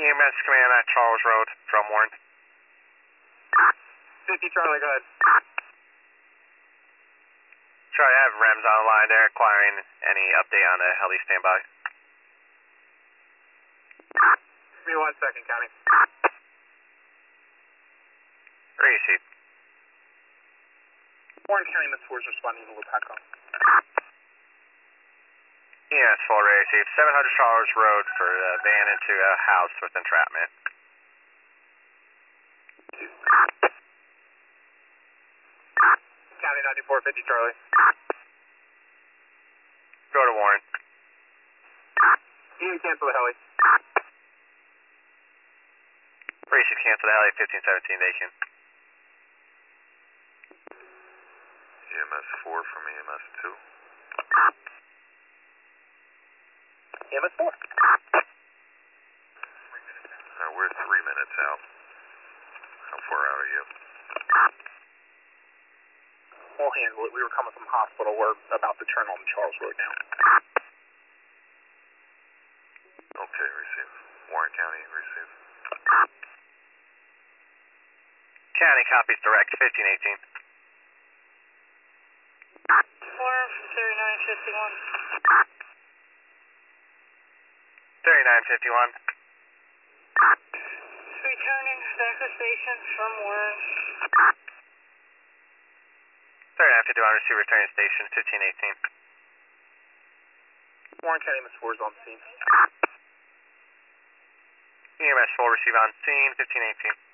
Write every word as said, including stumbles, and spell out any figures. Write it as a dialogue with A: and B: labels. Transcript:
A: E M S command at Charles Road from Warren.
B: fifty Charlie, go ahead.
A: Charlie, I have R E Ms on the line. They're inquiring any update on the heli standby.
B: Give me one second, County.
A: Received.
B: Warren County, Miss four is responding to Lupaco.
A: E M S four received. seven hundred Charles Road for a van into a house with entrapment.
B: County ninety-four fifty Charlie.
A: Go to Warren.
B: You can cancel the heli.
A: Received, cancel the heli, fifteen seventeen Dacian.
C: E M S four from E M S two.
B: E M S four.
C: Uh, we're three minutes out. How far out are you?
B: We'll handle it. We were coming from hospital. We're about to turn on Charles Road now.
C: Okay, receive. Warren County, receive.
A: County copies direct, fifteen eighteen.
D: Warren from thirty-nine fifty-one.
A: thirty-nine fifty-one.
D: Returning back to station from Warren.
A: thirty-nine fifty-one, receive returning station, fifteen eighteen.
B: Warren County, Miss four is on scene.
A: E M S four, receive on scene, fifteen eighteen.